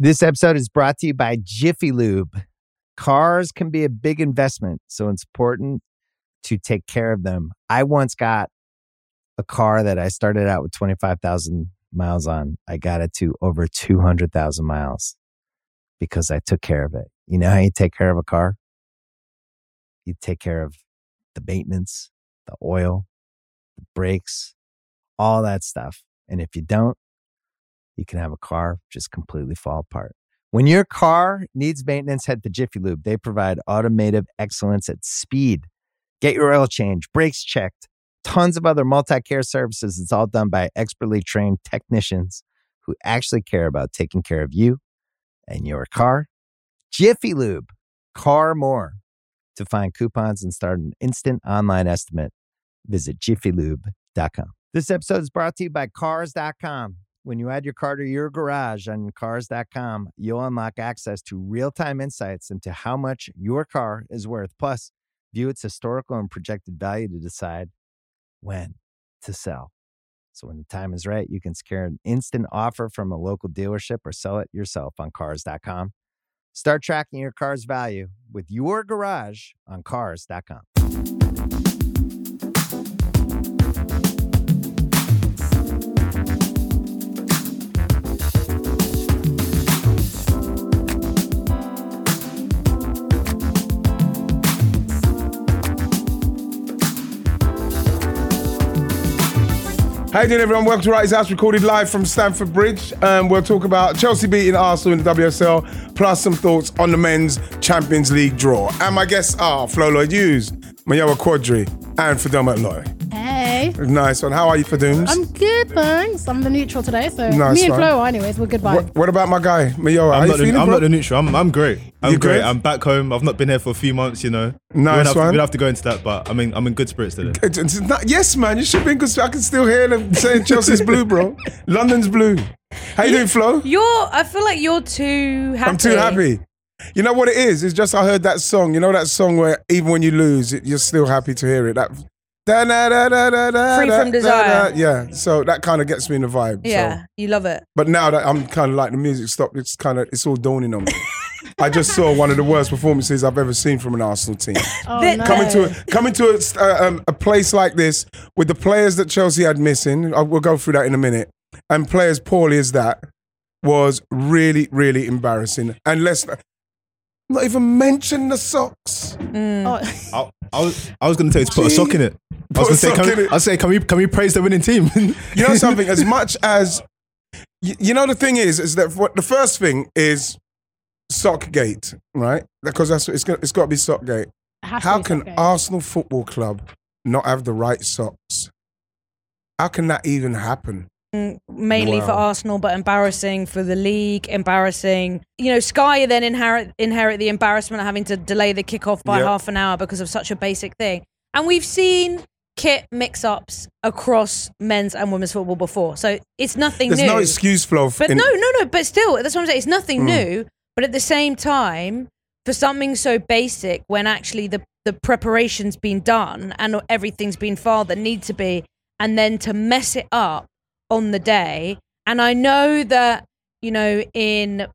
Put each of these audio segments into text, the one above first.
This episode is brought to you by Jiffy Lube. Cars can be a big investment, so it's important to take care of them. I once got a car that I started out with 25,000 miles on. I got it to over 200,000 miles because I took care of it. You know how you take care of a car? You take care of the maintenance, the oil, the brakes, all that stuff. And if you don't, you can have a car just completely fall apart. When your car needs maintenance, head to Jiffy Lube. They provide automotive excellence at speed. Get your oil change, brakes checked, tons of other multi-care services. It's all done by expertly trained technicians who actually care about taking care of you and your car. Jiffy Lube, car more. To find coupons and start an instant online estimate, visit jiffylube.com. This episode is brought to you by Cars.com. When you add your car to your garage on Cars.com, you'll unlock access to real-time insights into how much your car is worth. Plus, view its historical and projected value to decide when to sell. So when the time is right, you can secure an instant offer from a local dealership or sell it yourself on Cars.com. Start tracking your car's value with your garage on Cars.com. How you doing, everyone? Welcome to Wrighty's House, recorded live from Stamford Bridge. We'll talk about Chelsea beating Arsenal in the WSL, plus some thoughts on the men's Champions League draw. And my guests are Flo Lloyd-Hughes, Mayowa Quadri, and Fadoma Loy. Hey. Nice one. How are you, Fadooms? I'm good, thanks. I'm the neutral today, so nice me and one. Flo, anyways, we're good vibes. What about my guy, Mayowa? I'm bro? not the neutral. I'm great. I'm You great. good? I'm back home. I've not been here for a few months, you know. Nice we one. don't have to go into that, but I'm in good spirits today. Yes, man. You should be in good. I can still hear them saying Chelsea's blue, bro. London's blue. How you doing, Flo? I feel like you're too happy. I'm too happy. You know what it is? It's just I heard that song. You know that song where even when you lose, you're still happy to hear it. That Free from desire. Yeah, so that kind of gets me in the vibe. Yeah, so. you love it. But now that I'm kind of like the music stopped, it's all dawning on me. I just saw one of the worst performances I've ever seen from an Arsenal team. Oh, no. Coming to a place like this with the players that Chelsea had missing. We'll go through that in a minute. And play as poorly as that was really, really embarrassing. And let's not even mention the socks. Oh. I was going to tell you to put a sock in it. I was going to say, can we praise the winning team? You know something? As much as you know, the thing is that the first thing is Sockgate, right? Because it's got to be Sockgate. How can Arsenal Football Club not have the right socks? How can that even happen? Mainly for Arsenal, but embarrassing for the league, embarrassing. You know, Sky then inherit the embarrassment of having to delay the kickoff by half an hour because of such a basic thing. And we've seen kit mix-ups across men's and women's football before, so it's nothing new. There's no excuse, Flo. But no, but still, that's what I'm saying. It's nothing new, but at the same time, for something so basic, when actually the preparation's been done and everything's been filed that need to be, and then to mess it up on the day. And I know that, you know, in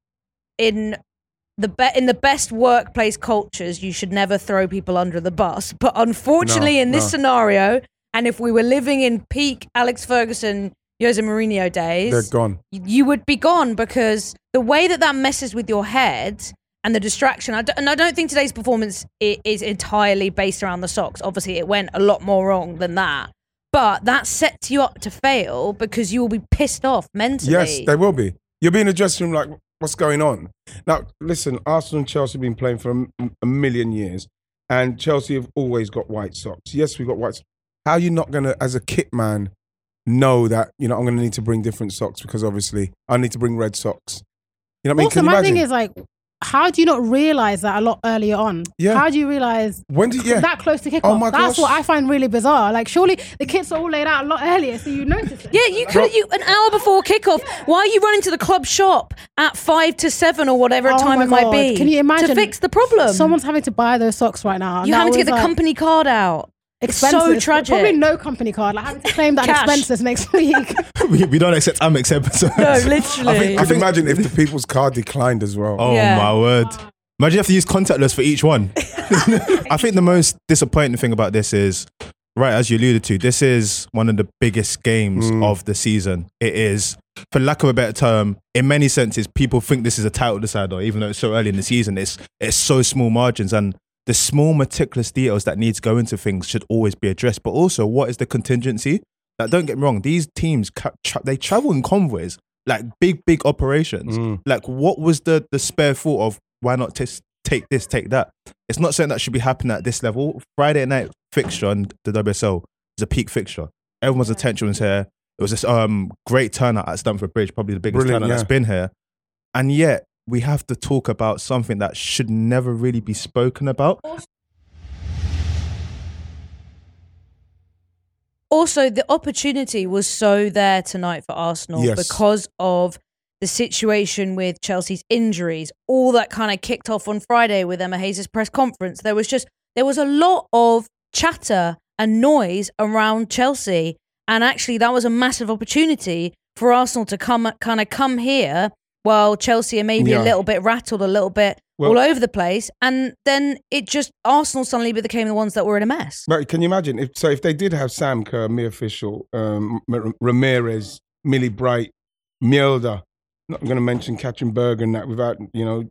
the best workplace cultures, you should never throw people under the bus. But unfortunately, in this scenario, and if we were living in peak Alex Ferguson, Jose Mourinho days, they're gone. You would be gone, because the way that messes with your head and the distraction. I don't think today's performance is entirely based around the socks. Obviously, it went a lot more wrong than that. But that sets you up to fail because you will be pissed off mentally. Yes, they will be. You'll be in the dressing room like, what's going on? Now, listen, Arsenal and Chelsea have been playing for a million years, and Chelsea have always got white socks. Yes, we've got white socks. How are you not going to, as a kit man, know that, you know, I'm going to need to bring different socks because obviously I need to bring red socks? You know what I mean? Also, my thing is like, how do you not realise that a lot earlier on? Yeah. How do you realise that close to kickoff? Oh my That's gosh. what I find really bizarre. Like, surely the kits are all laid out a lot earlier, so you notice it. Yeah, you could an hour before kickoff. Why are you running to the club shop at 5 to 7 or whatever time my it might God. be? Can you imagine to fix the problem? Someone's having to buy those socks right now. You're having to get the company card out. expenses. so tragic. Probably no company card. Like having to claim that Cash. expenses next week. we don't accept Amex episodes. No, literally. I think imagine if the people's card declined as well. Oh Yeah. my word. Imagine you have to use contactless for each one. I think the most disappointing thing about this is, right, as you alluded to, this is one of the biggest games of the season. It is, for lack of a better term, in many senses, people think this is a title decider, even though it's so early in the season. It's so small margins, and the small meticulous details that need to go into things should always be addressed. But also, what is the contingency? Like, don't get me wrong, these teams, they travel in convoys, like big operations. Like, what was the spare thought of, why not take this, take that? It's not something that should be happening at this level. Friday night fixture on the WSL is a peak fixture. Everyone's attention was here. It was this great turnout at Stamford Bridge, probably the biggest turnout that's been here. And yet, we have to talk about something that should never really be spoken about. Also, the opportunity was so there tonight for Arsenal because of the situation with Chelsea's injuries, all that kind of kicked off on Friday with Emma Hayes' press conference. There was a lot of chatter and noise around Chelsea. And actually, that was a massive opportunity for Arsenal to come here while Chelsea are maybe a little bit rattled, a little bit all over the place. And then Arsenal suddenly became the ones that were in a mess. Right, can you imagine? If they did have Sam Kerr, Mia Official, Ramirez, Millie Bright, Mjelde, not going to mention Katrin Berger and that without,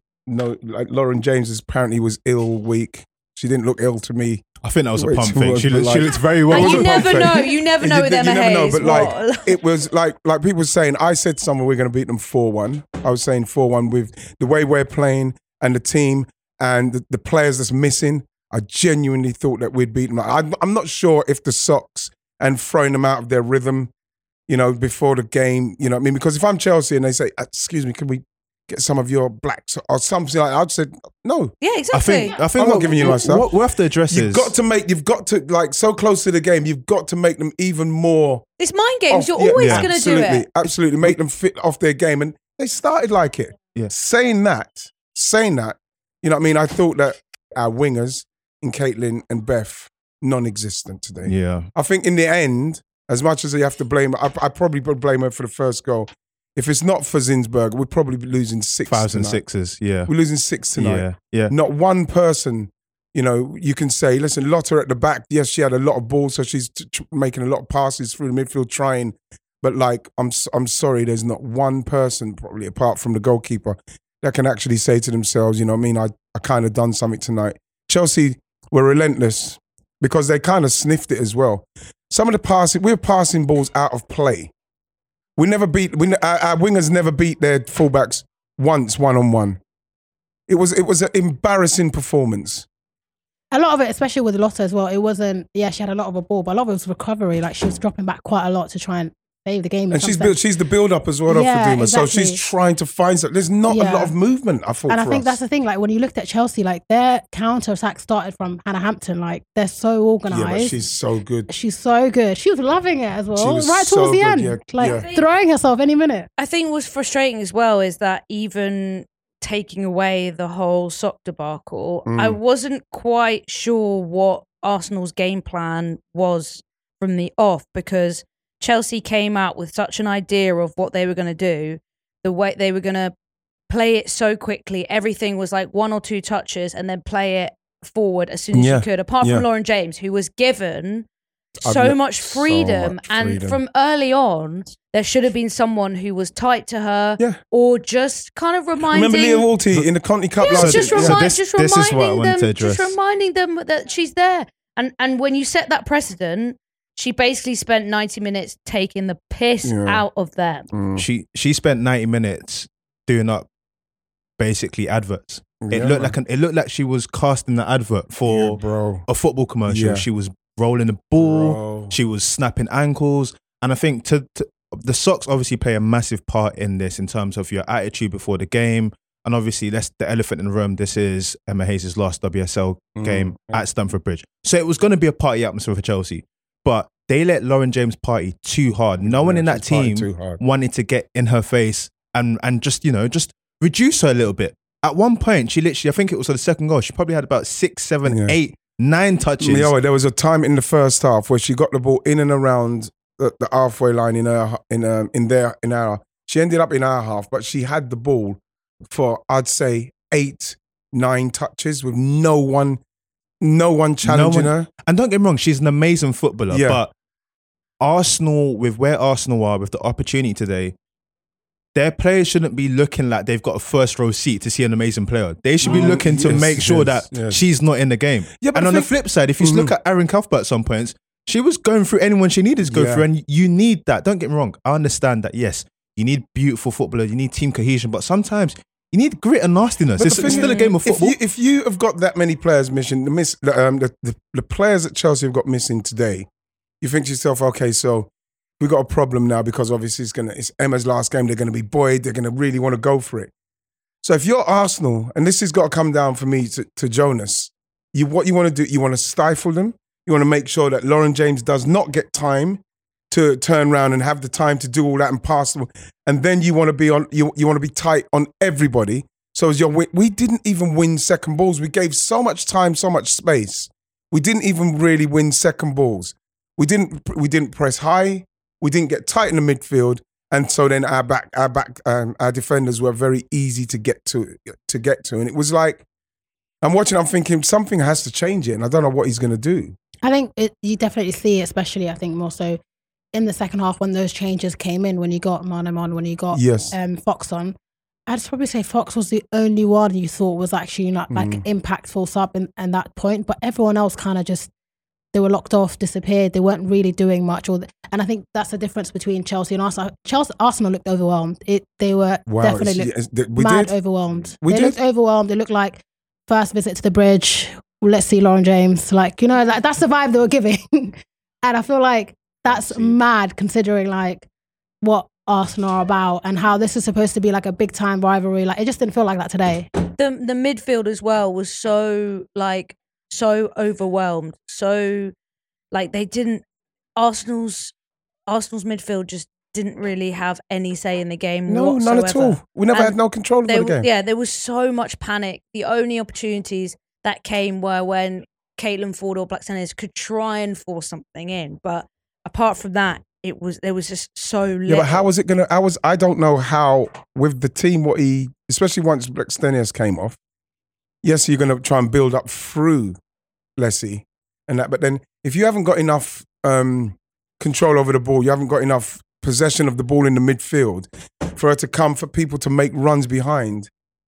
like Lauren James apparently was ill all week. She didn't look ill to me. I think that was a pump thing. She looked very well. And you never know with Emma Hayes. But like, it was like people were saying, I said somewhere we're going to beat them 4-1. I was saying 4-1 with the way we're playing and the team and the players that's missing. I genuinely thought that we'd beat them. I'm not sure if the socks and throwing them out of their rhythm, before the game, because if I'm Chelsea and they say, excuse me, can we get some of your blacks or something like that, I'd say, no. Yeah, exactly. I think I'm not giving you my stuff. What we have to address you've got to, like, so close to the game, you've got to make them even more. It's mind games. You're always going to do it. Absolutely. Make them fit off their game. And they started like it. Yeah. Saying that, you know what I mean? I thought that our wingers in Caitlin and Beth, non-existent today. Yeah. I think in the end, as much as you have to blame her, I probably would blame her for the first goal. If it's not for Zinsberg, we'd probably be losing 6 5s and tonight. 6s, yeah. We're losing 6 tonight. Yeah. Not one person, you can say, listen, Lotta at the back, yes, she had a lot of balls, so she's making a lot of passes through the midfield trying. But like, I'm sorry, there's not one person, probably apart from the goalkeeper, that can actually say to themselves, I kind of done something tonight. Chelsea were relentless because they kind of sniffed it as well. Some of the passing, we were passing balls out of play. Our wingers never beat their fullbacks once one-on-one. It was an embarrassing performance. A lot of it, especially with Lotta as well, it wasn't, she had a lot of a ball, but a lot of it was recovery. Like, she was dropping back quite a lot to try and save the game. And she's the build-up as well for Duma. Exactly. So she's trying to find something. There's not a lot of movement, I thought, and I for think us. that's the thing. Like, when you looked at Chelsea, like, their counter-attack started from Hannah Hampton. Like, they're so organised. Yeah, but she's so good. She's so good. She was loving it as well. She was right so towards the good, end. Throwing herself any minute. I think what's frustrating as well is that even taking away the whole sock debacle, I wasn't quite sure what Arsenal's game plan was from the off, because Chelsea came out with such an idea of what they were going to do, the way they were going to play it so quickly. Everything was like 1 or 2 touches and then play it forward as soon as you could, apart from Lauren James, who was given so much freedom. And from early on, there should have been someone who was tight to her or just kind of reminding... Remember Leah Walty in the Conti Cup last year? This is what I wanted to address. Just reminding them that she's there. And when you set that precedent, she basically spent 90 minutes taking the piss out of them. She spent 90 minutes doing up basically adverts. It looked like she was casting the advert for a football commercial. She was rolling the ball. She was snapping ankles. And I think the socks obviously play a massive part in this in terms of your attitude before the game. And obviously, that's the elephant in the room. This is Emma Hayes' last WSL game at Stamford Bridge. So it was going to be a party atmosphere for Chelsea. But they let Lauren James party too hard. No one in that team wanted to get in her face and just reduce her a little bit. At one point, she literally, I think it was on the second goal, she probably had about 6, 7, 8 9 touches. Yeah, there was a time in the first half where she got the ball in and around the halfway line in our. She ended up in our half, but she had the ball for, I'd say, 8-9 touches with no one challenging her. And don't get me wrong, she's an amazing footballer. Yeah. But Arsenal, with where Arsenal are, with the opportunity today, their players shouldn't be looking like they've got a first row seat to see an amazing player. They should be looking to make sure that she's not in the game. Yeah, but and on the flip side, if you look at Aaron Cuthbert at some points, she was going through anyone she needed to go through. And you need that. Don't get me wrong. I understand that, yes, you need beautiful footballers, you need team cohesion, but sometimes you need grit and nastiness. It's still a game of football. If you have got that many players missing, the players that Chelsea have got missing today, you think to yourself, okay, so we got a problem now because obviously it's Emma's last game. They're going to be buoyed. They're going to really want to go for it. So if you're Arsenal, and this has got to come down for me to Jonas, what you want to do, you want to stifle them. You want to make sure that Lauren James does not get time to turn around and have the time to do all that and pass them. And then you want to be on. You want to be tight on everybody. So as we didn't even win second balls. We gave so much time, so much space. We didn't even really win second balls. We didn't press high. We didn't get tight in the midfield, and so then our defenders were very easy to get to, and it was like I'm watching. I'm thinking something has to change it, and I don't know what he's going to do. I think you definitely see, especially I think more so in the second half when those changes came in, when you got Manem on, when you got Fox on. I'd probably say Fox was the only one you thought was actually not like impactful sub in that point, but everyone else kind of just. They were locked off, disappeared. They weren't really doing much. And I think that's the difference between Chelsea and Arsenal. Arsenal looked overwhelmed. They were definitely overwhelmed. They looked overwhelmed. They looked like first visit to the bridge. Let's see Lauren James. Like, you know, like, that's the vibe they were giving. And I feel like that's mad considering like what Arsenal are about and how this is supposed to be like a big time rivalry. Like, it just didn't feel like that today. The midfield as well was so overwhelmed. So like they didn't Arsenal's midfield just didn't really have any say in the game whatsoever. None at all. We never had no control over the game. Yeah, there was so much panic. The only opportunities that came were when Caitlin Ford or Blackstenius could try and force something in. But apart from that, there was just so little. Yeah, but how was it gonna I don't know how with the team especially once Blackstenius came off. Yes, you're going to try and build up through Lessie and that. But then if you haven't got enough control over the ball, you haven't got enough possession of the ball in the midfield for her to come, for people to make runs behind,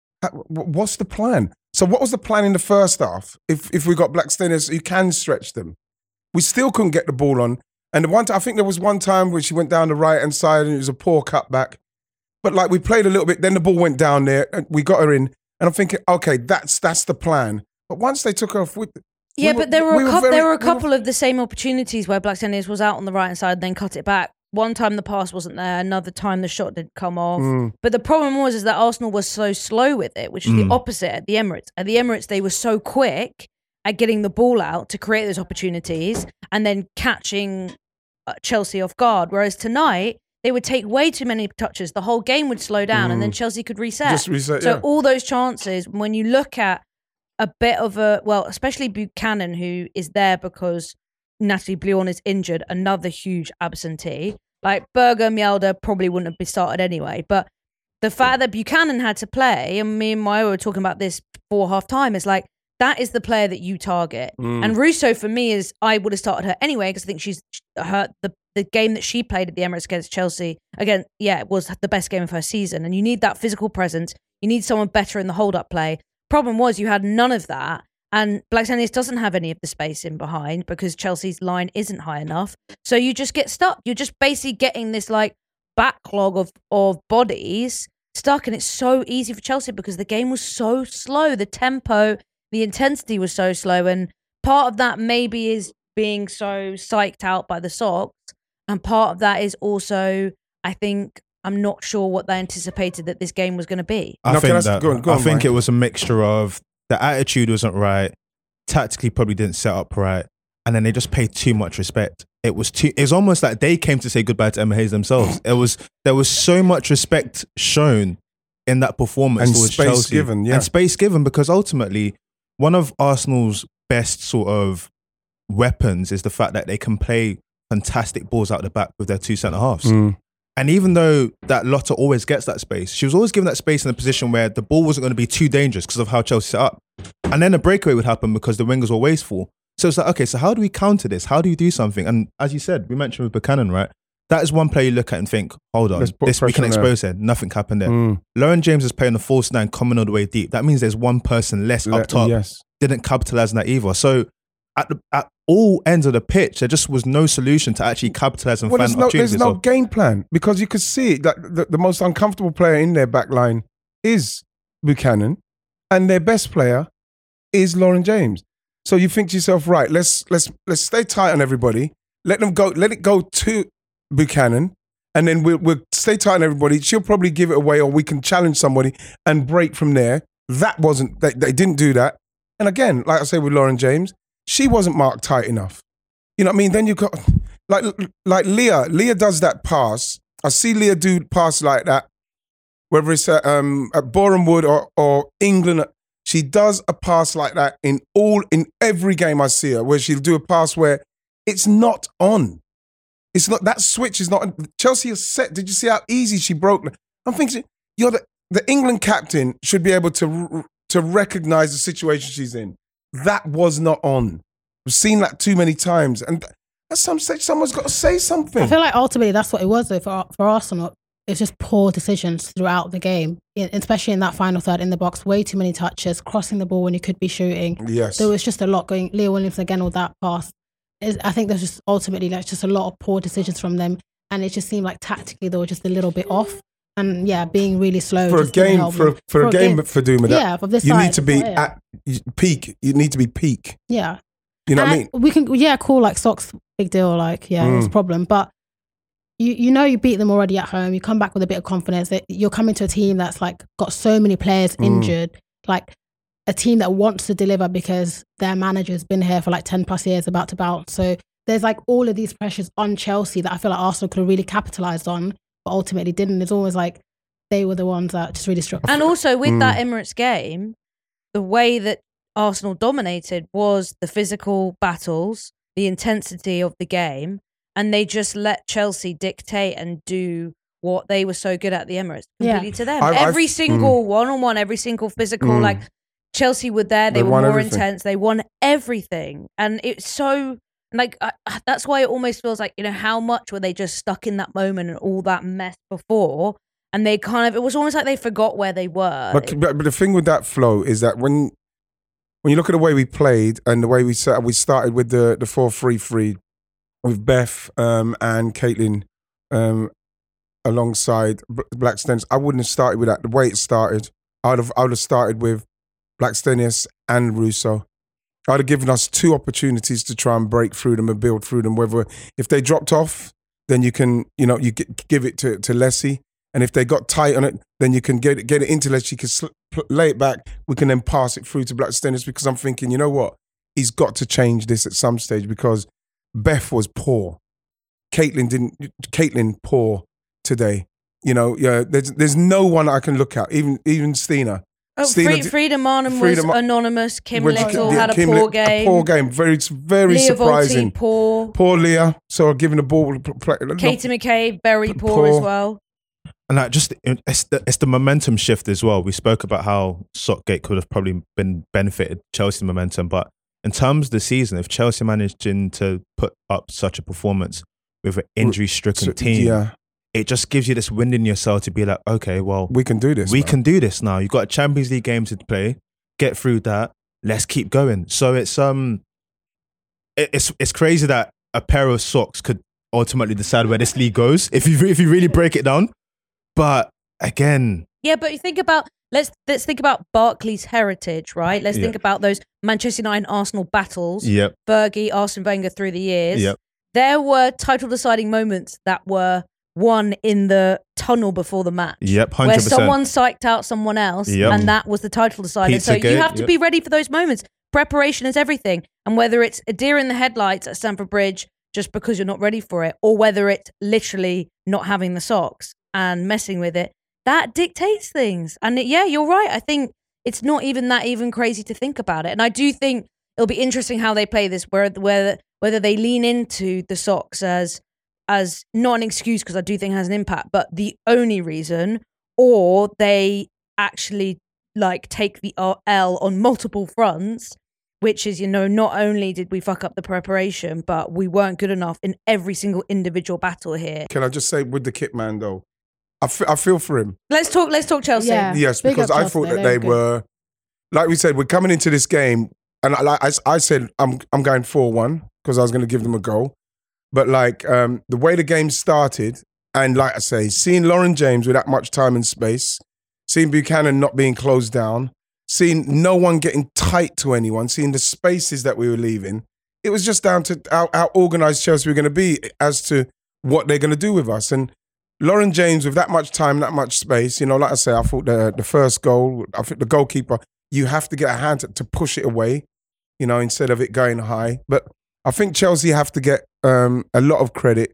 what's the plan? So what was the plan in the first half? If we got Blackstenius, you can stretch them. We still couldn't get the ball on. And I think there was one time where she went down the right-hand side and it was a poor cutback. But like we played a little bit, then the ball went down there and we got her in. And I'm thinking, okay, that's the plan. But once they took her off, there were a couple of the same opportunities where Blackstenius was out on the right hand side, then cut it back. One time the pass wasn't there, another time the shot did come off. But the problem was that Arsenal was so slow with it, which is the opposite at the Emirates. At the Emirates, they were so quick at getting the ball out to create those opportunities and then catching Chelsea off guard. Whereas tonight, they would take way too many touches. The whole game would slow down and then Chelsea could reset. Just reset, so all those chances, when you look at a bit of especially Buchanan, who is there because Natalie Bjorn is injured, another huge absentee. Like Berger, Mjelde probably wouldn't have been started anyway. But the fact that Buchanan had to play, and me and Maya were talking about this before half time, is like, that is the player that you target. And Russo, for me, I would have started her anyway because I think she's the game that she played at the Emirates against Chelsea, again, it was the best game of her season. And you need that physical presence. You need someone better in the hold-up play. Problem was you had none of that. And Blackstenius doesn't have any of the space in behind because Chelsea's line isn't high enough. So you just get stuck. You're just basically getting this like backlog of bodies stuck. And it's so easy for Chelsea because the game was so slow. The tempo, the intensity was so slow. And part of that maybe is being so psyched out by the Sox. And part of that is also, I think, I'm not sure what they anticipated that this game was going to be. I think it was a mixture of the attitude wasn't right, tactically probably didn't set up right, and then they just paid too much respect. It was almost like they came to say goodbye to Emma Hayes themselves. There was so much respect shown in that performance and towards space Chelsea. Given, yeah. And space given because ultimately one of Arsenal's best sort of weapons is the fact that they can play fantastic balls out the back with their two centre halves. And even though that Lotta always gets that space, she was always given that space in a position where the ball wasn't going to be too dangerous because of how Chelsea set up. And then a breakaway would happen because the wingers were wasteful. So it's like, okay, so how do we counter this? How do you do something? And as you said, we mentioned with Buchanan, right? That is one player you look at and think, hold on, this we can expose it. Nothing happened there. Lauren James is playing the false nine, coming all the way deep. That means there's one person less up top. Didn't capitalize on that either. So at all ends of the pitch, there just was no solution to actually capitalize and find opportunities. There's no game plan because you could see that the most uncomfortable player in their back line is Buchanan, and their best player is Lauren James. So you think to yourself, right, let's stay tight on everybody. Let it go to Buchanan, and then we'll stay tight on everybody. She'll probably give it away, or we can challenge somebody and break from there. That wasn't, they didn't do that. And again, like I say with Lauren James, she wasn't marked tight enough. You know what I mean? Then you got, like Leah. Leah does that pass. I see Leah do pass like that, whether it's at Boreham Wood or England. She does a pass like that in every game I see her, where she'll do a pass where it's not on. It's not, that switch is not, Chelsea is set. Did you see how easy she broke? I'm thinking, you're the England captain should be able to recognize the situation she's in. That was not on. We've seen that too many times. And at some stage, someone's got to say something. I feel like ultimately that's what it was though for Arsenal. It's just poor decisions throughout the game, especially in that final third in the box. Way too many touches, crossing the ball when you could be shooting. Yes. There was just a lot going. Leah Williams again with that pass. I think there's just ultimately just a lot of poor decisions from them. And it just seemed like tactically they were just a little bit off. And yeah, being really slow. For a game, for Douma, yeah, for this you side, need to be at peak. You need to be peak. Yeah. You know what I mean? We can, cool, like socks, big deal, like, it's a problem. But you know you beat them already at home. You come back with a bit of confidence that you're coming to a team that's like got so many players injured, like a team that wants to deliver because their manager's been here for like 10 plus years about to bounce. So there's like all of these pressures on Chelsea that I feel like Arsenal could have really capitalised on, but ultimately didn't. It's always like they were the ones that just really struggled. And also with that Emirates game, the way that Arsenal dominated was the physical battles, the intensity of the game, and they just let Chelsea dictate and do what they were so good at the Emirates completely to them. Every single one-on-one, every single physical, like Chelsea were there, they were more intense, they won everything. And it's so, like, that's why it almost feels like, how much were they just stuck in that moment and all that mess before? And they it was almost like they forgot where they were. But the thing with that flow is that when you look at the way we played and the way we started with the 4-3-3 with Beth and Caitlin alongside Blackstenius, I wouldn't have started with that. The way it started, I would have started with Blackstenius and Russo. I'd have given us two opportunities to try and break through them and build through them. Whether if they dropped off, then you can, you give it to Lessie. And if they got tight on it, then you can get it into Lessie. You can lay it back. We can then pass it through to Blackstenius, because I'm thinking, you know what? He's got to change this at some stage, because Beth was poor. Caitlin poor today. There's no one I can look at. Even Stina. Frida Marnham was anonymous. Kim Little had a poor game. A poor game. Very, very Leah surprising. Volti, poor Leah. So giving the ball. Katie McCabe, very poor as well. And it's the momentum shift as well. We spoke about how Southgate could have probably benefited Chelsea momentum, but in terms of the season, if Chelsea managed to put up such a performance with an injury-stricken team, it just gives you this wind in your sail to be like, okay, well, we can do this. We can do this now. You've got a Champions League game to play. Get through that. Let's keep going. So it's crazy that a pair of socks could ultimately decide where this league goes if you really break it down. But again, but you think about let's think about Barclays' heritage, right? Let's think about those Manchester United and Arsenal battles. Yep. Fergie, Arsene Wenger through the years. Yep. There were title-deciding moments that were won in the tunnel before the match. Yep, 100%. Where someone psyched out someone else, and that was the title decider. So you have to be ready for those moments. Preparation is everything. And whether it's a deer in the headlights at Stamford Bridge just because you're not ready for it, or whether it's literally not having the socks and messing with it, that dictates things. And you're right. I think it's not even crazy to think about it. And I do think it'll be interesting how they play this, whether they lean into the socks as not an excuse, because I do think it has an impact, but the only reason, or they actually like take the L on multiple fronts, which is, not only did we fuck up the preparation, but we weren't good enough in every single individual battle here. Can I just say, with the kit man though, I feel for him. Let's talk Chelsea. Yeah. Yes, because I thought that they were, like we said, we're coming into this game, and I said I'm going 4-1 because I was going to give them a goal. But the way the game started, and like I say, seeing Lauren James with that much time and space, seeing Buchanan not being closed down, seeing no one getting tight to anyone, seeing the spaces that we were leaving, it was just down to how organised Chelsea were going to be as to what they're going to do with us. And Lauren James, with that much time, that much space, like I say, I thought the first goal, I think the goalkeeper, you have to get a hand to push it away, instead of it going high. But I think Chelsea have to get a lot of credit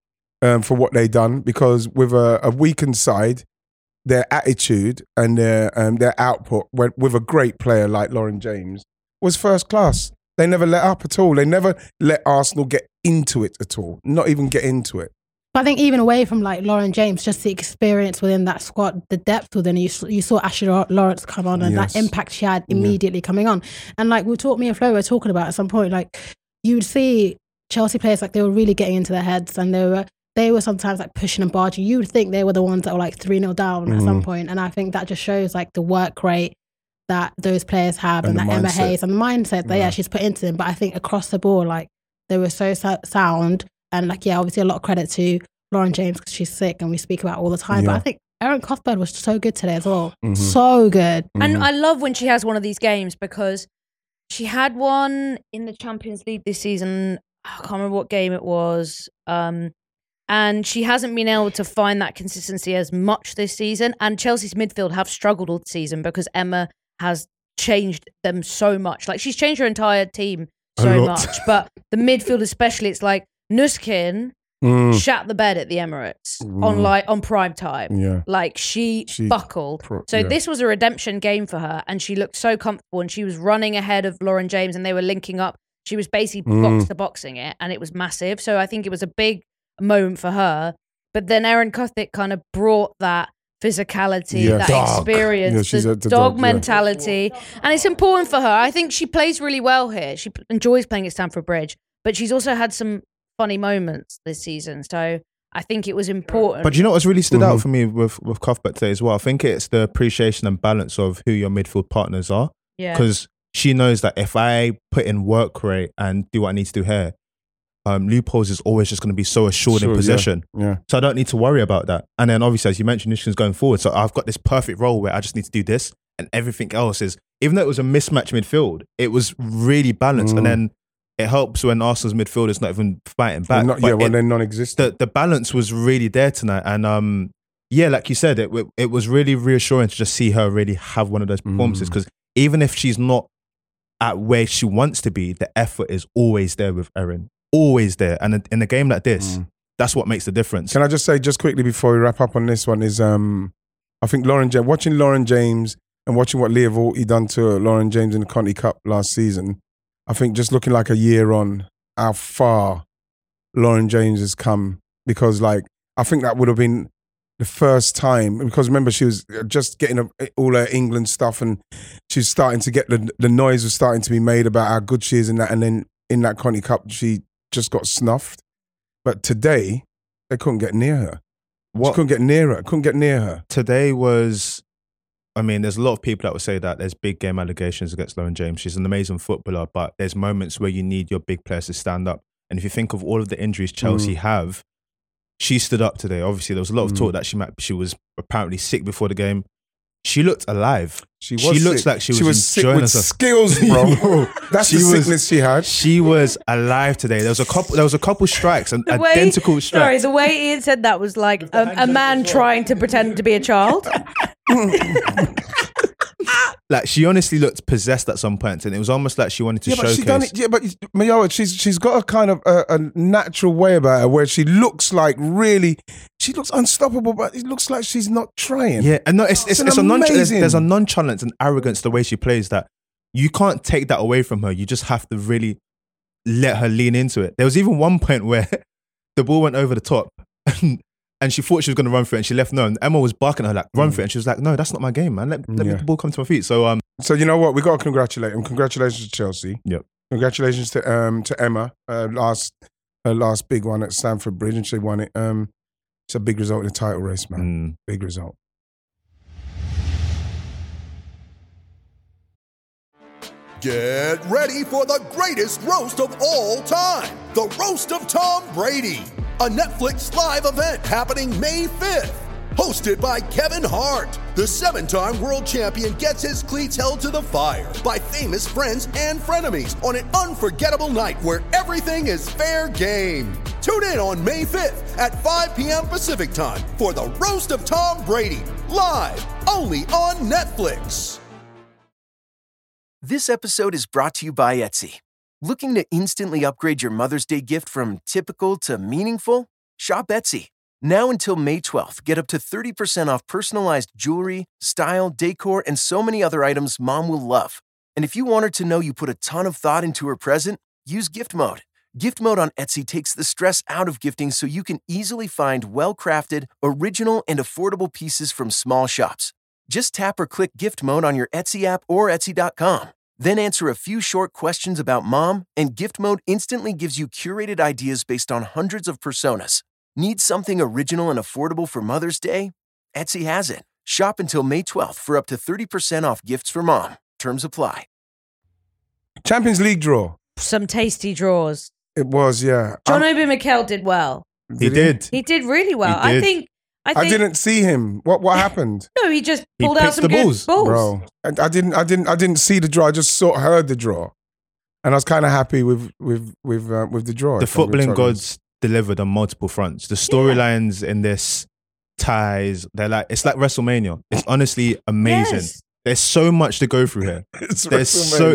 for what they've done, because with a weakened side, their attitude and their output with a great player like Lauren James was first class. They never let up at all. They never let Arsenal get into it at all, not even get into it. But I think even away from Lauren James, just the experience within that squad, the depth within it, you saw Ashley Lawrence come on and that impact she had immediately coming on. And me and Flo were talking about at some point, you would see Chelsea players they were really getting into their heads, and they were sometimes pushing and barging. You would think they were the ones that were 3-0 down at some point. And I think that just shows the work rate that those players have, and that Emma Hayes and the mindset that she's put into them. But I think across the board, they were so sound, and obviously a lot of credit to Lauren James because she's sick and we speak about it all the time. But I think Erin Cuthbert was so good today as well. So good. And I love when she has one of these games, because she had one in the Champions League this season. I can't remember what game it was. And she hasn't been able to find that consistency as much this season. And Chelsea's midfield have struggled all season because Emma has changed them so much. She's changed her entire team so much. But the midfield especially, it's Nuskin shat the bed at the Emirates on prime time. Yeah. She buckled. This was a redemption game for her, and she looked so comfortable, and she was running ahead of Lauren James, and they were linking up. She was basically box to boxing it, and it was massive. So I think it was a big moment for her. But then Erin Cuthbert kind of brought that physicality, that experience, the dog mentality. And it's important for her. I think she plays really well here. She enjoys playing at Stamford Bridge, but she's also had some funny moments this season. So I think it was important. But you know what's really stood out for me with Cuthbert today as well? I think it's the appreciation and balance of who your midfield partners are. Yeah. Because she knows that if I put in work rate and do what I need to do here, loopholes is always just going to be so assured in possession. Yeah. So I don't need to worry about that. And then obviously, as you mentioned, Nuskin's going forward. So I've got this perfect role where I just need to do this, and everything else is, even though it was a mismatch midfield, it was really balanced. And then it helps when Arsenal's midfield is not even fighting back. When they're non-existent. The balance was really there tonight. And like you said, it was really reassuring to just see her really have one of those performances, because even if she's not at where she wants to be, the effort is always there with Erin. Always there. And in a game like this, that's what makes the difference. Can I just say, just quickly before we wrap up on this one, is I think watching Lauren James and watching what Leah Vorty done to Lauren James in the Conti Cup last season, I think just looking a year on, how far Lauren James has come. Because I think that would have been the first time, because remember, she was just getting all her England stuff, and she's starting to get the noise was starting to be made about how good she is in that, and then in that Conti Cup, she just got snuffed. But today, they couldn't get near her. She couldn't get near her. Today was, there's a lot of people that would say that there's big game allegations against Lauren James. She's an amazing footballer, but there's moments where you need your big players to stand up. And if you think of all of the injuries Chelsea have, she stood up today. Obviously, there was a lot of talk that she was apparently sick before the game. She looked alive. She looks like she was sick with skills, bro. That's the sickness she had. She was alive today. There was a couple strikes, identical strikes. Sorry, the way Ian said that was like a man trying to pretend to be a child. She honestly looked possessed at some point, and it was almost like she wanted to showcase. She's done it, but Mayowa, she's got a kind of a natural way about her where she looks she looks unstoppable, but it looks like she's not trying. Yeah, and no, it's a there's a nonchalance and arrogance the way she plays that. you can't take that away from her. You just have to really let her lean into it. There was even one point where the ball went over the top and she thought she was going to run for it and she left no. And Emma was barking at her like, run for it. And she was like, no, that's not my game, man. Let me the ball come to my feet. So you know what? We got to congratulate them. Congratulations to Chelsea. Yep. Congratulations to Emma. Her last big one at Stamford Bridge, and she won it. It's a big result in the title race, man. Big result. Get ready for the greatest roast of all time. The Roast of Tom Brady. A Netflix live event happening May 5th. Hosted by Kevin Hart. The 7-time world champion gets his cleats held to the fire by famous friends and frenemies on an unforgettable night where everything is fair game. Tune in on May 5th at 5 p.m. Pacific time for the Roast of Tom Brady. Live, only on Netflix. This episode is brought to you by Etsy. Looking to instantly upgrade your Mother's Day gift from typical to meaningful? Shop Etsy. Now until May 12th, get up to 30% off personalized jewelry, style, decor, and so many other items Mom will love. And if you want her to know you put a ton of thought into her present, use Gift Mode. Gift Mode on Etsy takes the stress out of gifting so you can easily find well-crafted, original, and affordable pieces from small shops. Just tap or click Gift Mode on your Etsy app or Etsy.com. Then answer a few short questions about Mom, and Gift Mode instantly gives you curated ideas based on hundreds of personas. Need something original and affordable for Mother's Day? Etsy has it. Shop until May 12th for up to 30% off gifts for Mom. Terms apply. Champions League draw. Some tasty draws. It was, yeah. John Obi Mikel did well. He did. He did really well. He did. I think I didn't see him. What happened? No, he just pulled out some good balls. Bro, I didn't see the draw. I just heard the draw, and I was kind of happy with the draw. The footballing gods delivered on multiple fronts. The storylines in this ties, it's like WrestleMania. It's honestly amazing. Yes. There's so much to go through here. There's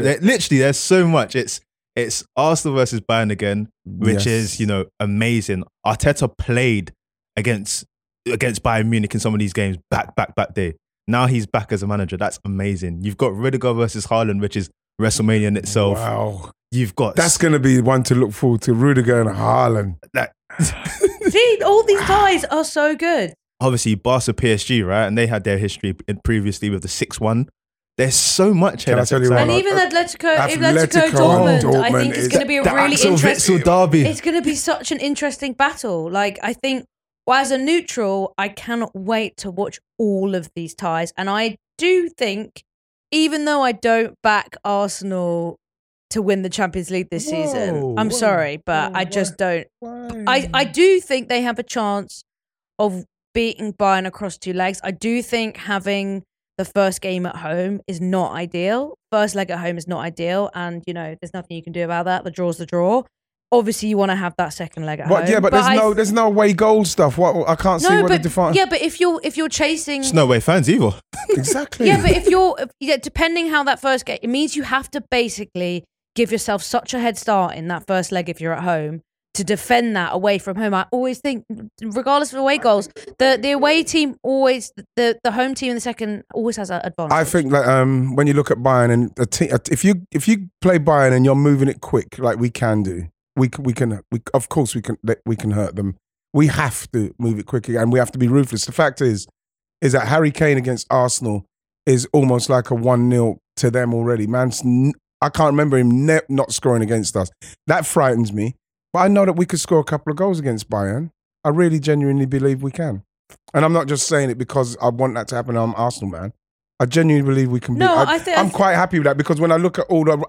so much. It's Arsenal versus Bayern again, which is amazing. Arteta played against Bayern Munich in some of these games back day. Now he's back as a manager. That's amazing. You've got Rudiger versus Haaland, which is WrestleMania in itself. Wow. That's going to be one to look forward to, Rudiger and Haaland. See, all these ties are so good. Obviously, Barca PSG, right? And they had their history previously with the 6-1. There's so much here. And even Atletico Dortmund, I think is going to be a really interesting derby. It's going to be such an interesting battle. Like, I think, as a neutral, I cannot wait to watch all of these ties. And I do think, even though I don't back Arsenal to win the Champions League this season, I'm sorry, but I just don't. I do think they have a chance of beating Bayern across 2 legs. I do think having the first game at home is not ideal. First leg at home is not ideal. And, there's nothing you can do about that. The draw's the draw. Obviously, you want to have that second leg at home. Yeah, but there's no away goal stuff. I can't see what the define. Yeah, but if you're chasing, there's no away fans either. Exactly. Yeah, but if you're depending how that first game, it means you have to basically give yourself such a head start in that first leg if you're at home to defend that away from home. I always think, regardless of away goals, the away team always the home team in the second always has an advantage. I think that when you look at Bayern and if you play Bayern and you're moving it quick like we can do. We can hurt them. We have to move it quickly and we have to be ruthless. The fact is that Harry Kane against Arsenal is almost like a 1-0 to them already. I can't remember him not scoring against us. That frightens me. But I know that we could score a couple of goals against Bayern. I really genuinely believe we can. And I'm not just saying it because I want that to happen. I'm an Arsenal man. I genuinely believe we can. I'm quite happy with that because when I look at all the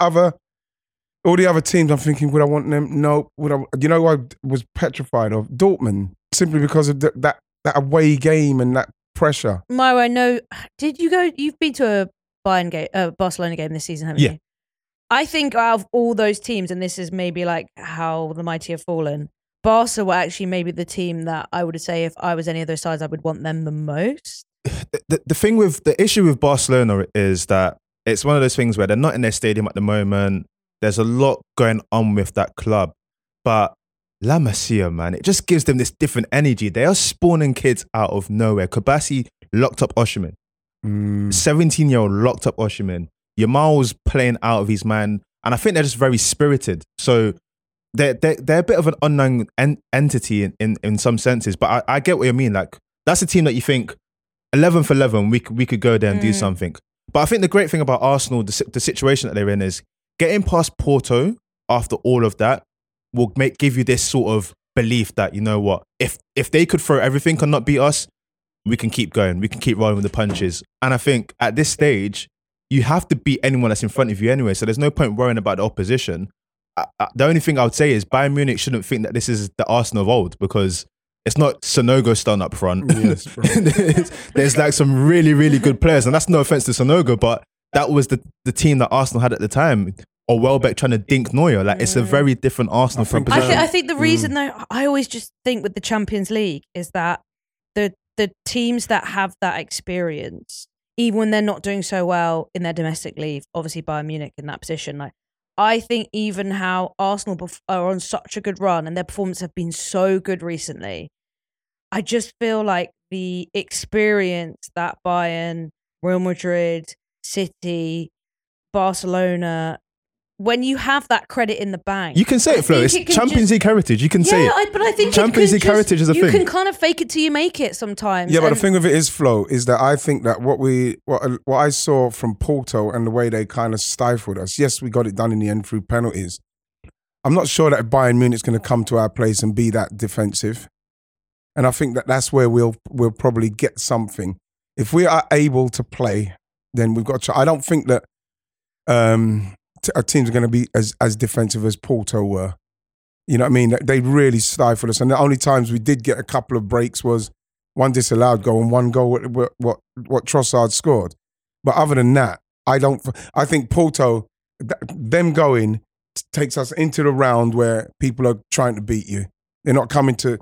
other teams, I'm thinking, would I want them? No. I was petrified of? Dortmund, simply because of that away game and that pressure. Mario, I know. Did you go? You've been to a Barcelona game this season, haven't you? I think out of all those teams, and this is maybe like how the mighty have fallen, Barca were actually maybe the team that I would say if I was any of those sides, I would want them the most. The issue with Barcelona is that it's one of those things where they're not in their stadium at the moment. There's a lot going on with that club. But La Masia, man, it just gives them this different energy. They are spawning kids out of nowhere. Kabassi locked up Osimhen. 17-year-old locked up Osimhen. Yamal's playing out of his man, and I think they're just very spirited. So they're a bit of an unknown entity in some senses. But I get what you mean. Like, that's a team that you think 11 for 11, we could go there and do something. But I think the great thing about Arsenal, the situation that they're in, is getting past Porto after all of that will give you this sort of belief that, you know what, if they could throw everything and not beat us, we can keep going. We can keep rolling with the punches. And I think at this stage, you have to beat anyone that's in front of you anyway. So there's no point worrying about the opposition. The only thing I would say is Bayern Munich shouldn't think that this is the Arsenal of old, because it's not Sonogo starting up front. Yes, there's like some really, really good players. And that's no offense to Sonogo, but that was the team that Arsenal had at the time. Or Welbeck trying to dink Neuer. Like, it's a very different Arsenal proposition. I think the reason, though, I always just think with the Champions League is that the teams that have that experience, even when they're not doing so well in their domestic league, obviously Bayern Munich in that position, like, I think even how Arsenal are on such a good run and their performances have been so good recently, I just feel like the experience that Bayern, Real Madrid, City, Barcelona, when you have that credit in the bank, you can say it, Flo. It's Champions League heritage. You can say it. But I think Champions League heritage is a thing. You can kind of fake it till you make it sometimes. Yeah, but the thing with it is, Flo, is that I think that what I saw from Porto and the way they kind of stifled us. Yes, we got it done in the end through penalties. I'm not sure that Bayern Munich's going to come to our place and be that defensive. And I think that that's where we'll probably get something. If we are able to play, then we've got. I don't think that. Our teams are going to be as defensive as Porto were. You know what I mean? They really stifled us. And the only times we did get a couple of breaks was one disallowed goal and one goal what Trossard scored. But other than that, I think Porto, them going takes us into the round where people are trying to beat you. They're not coming to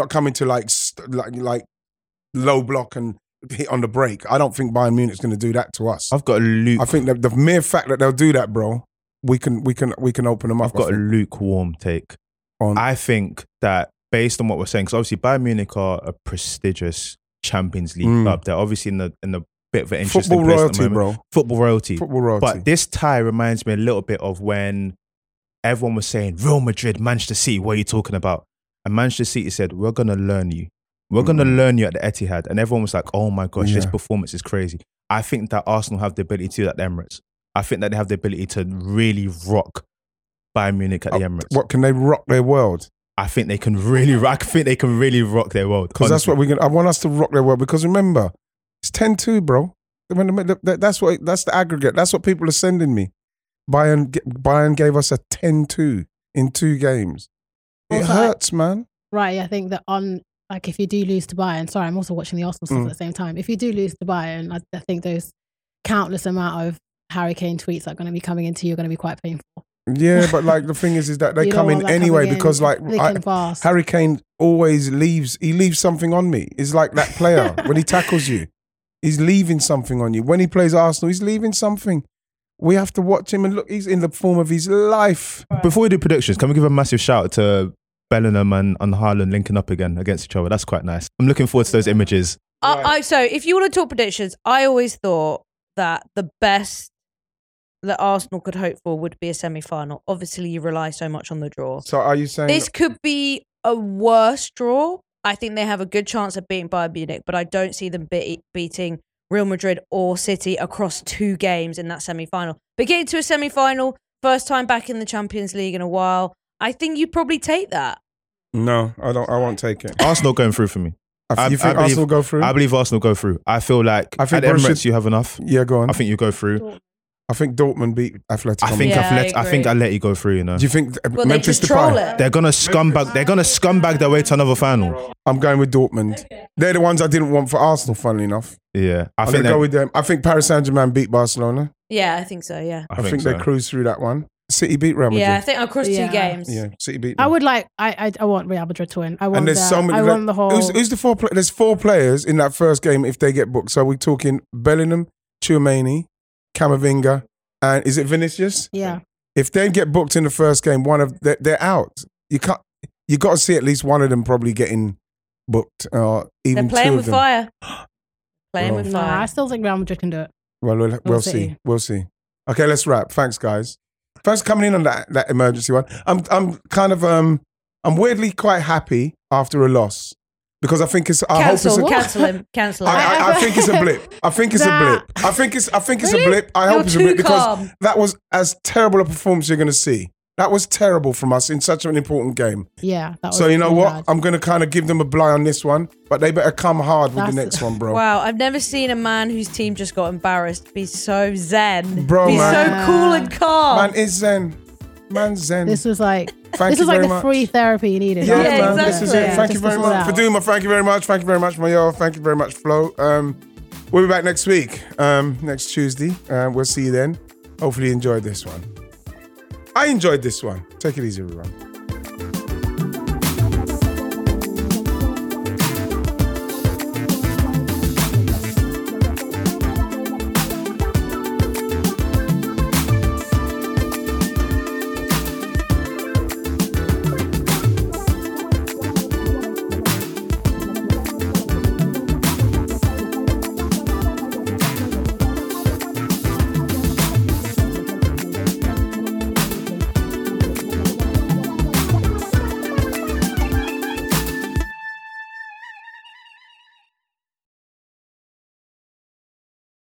like low block and hit on the break. I don't think Bayern Munich's going to do that to us. I've got a I think that the mere fact that they'll do that, bro, we can open them up. I've got a lukewarm take. I think that based on what we're saying, because obviously Bayern Munich are a prestigious Champions League club. They're obviously in a bit of an interesting football place royalty, at the moment. Bro. Football royalty. Football royalty. But this tie reminds me a little bit of when everyone was saying, Real Madrid, Manchester City, what are you talking about? And Manchester City said, we're going to learn you. We're going to learn you at the Etihad. And everyone was like, oh my gosh, this performance is crazy. I think that Arsenal have the ability to do that at the Emirates. I think that they have the ability to really rock Bayern Munich at the Emirates. What, can they rock their world? I think they can really rock. I think they can really rock their world. Because that's what I want us to rock their world. Because remember, it's 10-2, bro. That's the aggregate. That's what people are sending me. Bayern gave us a 10-2 in 2 games. It also, hurts, man. Right, I think that if you do lose to Bayern, sorry, I'm also watching the Arsenal stuff at the same time. If you do lose to Bayern, I think those countless amount of Harry Kane tweets that are going to be coming into you are going to be quite painful. Yeah, but like the thing is that they come in anyway because like Harry Kane always leaves. He leaves something on me. It's like that player when he tackles you, he's leaving something on you. When he plays Arsenal, he's leaving something. We have to watch him and look. He's in the form of his life. Before we do predictions, can we give a massive shout out to Bellingham and Haaland linking up again against each other? That's quite nice. I'm looking forward to those images. So if you want to talk predictions, I always thought that the best that Arsenal could hope for would be a semi-final. Obviously, you rely so much on the draw. So are you saying this could be a worse draw? I think they have a good chance of beating Bayern Munich, but I don't see them beating Real Madrid or City across 2 games in that semi-final. But getting to a semi-final, first time back in the Champions League in a while, I think you'd probably take that. No, I don't. I won't take it. Arsenal going through for me. You think Arsenal go through? I believe Arsenal go through. I feel like at Emirates you have enough. Yeah, go on. I think you go through. I think Dortmund beat Atletico. I think Atleti go through. You know. Do you think Memphis Depay? They're gonna scumbag their way to another final. I'm going with Dortmund. They're the ones I didn't want for Arsenal. Funnily enough. Yeah, I think go with them. I think Paris Saint-Germain beat Barcelona. Yeah, I think so. Yeah, I think they cruise through that one. City beat Real Madrid. Yeah, I think across 2 games. Yeah, City beat them. I would like. I want Real Madrid to win. I want. And there's so many. I want the whole. Who's the 4 players? There's 4 players in that first game if they get booked. So we're talking Bellingham, Tchouameni, Camavinga, and is it Vinicius? Yeah. If they get booked in the first game, they're out. You can't. You got to see at least one of them probably getting booked. Even they're playing 2 with of them. fire. Playing with fire. I still think Real Madrid can do it. Well, we'll see. We'll see. Okay, let's wrap. Thanks, guys. Thanks for coming in on that emergency one. I'm kind of I'm weirdly quite happy after a loss because I think it's. Cancel him. I think it's a blip. I think it's a blip. I think it's a blip. I hope it's a blip because that was as terrible a performance you're going to see. That was terrible from us in such an important game. Yeah. That was so you know what? bad. I'm going to kind of give them a bly on this one, but they better come hard with the next one, bro. Wow, I've never seen a man whose team just got embarrassed be so zen. Bro, be man. so cool and calm. Man is zen. Man's zen. This was like Thank this was you like very the much. free therapy you needed. Yeah, Yeah, man. exactly. This is it. Yeah, Thank you just very to sort much. out. Faduma, thank you very much. Thank you very much, Mayo. Thank you very much, Flo. We'll be back next week, next Tuesday. We'll see you then. Hopefully you enjoyed this one. I enjoyed this one. Take it easy, everyone.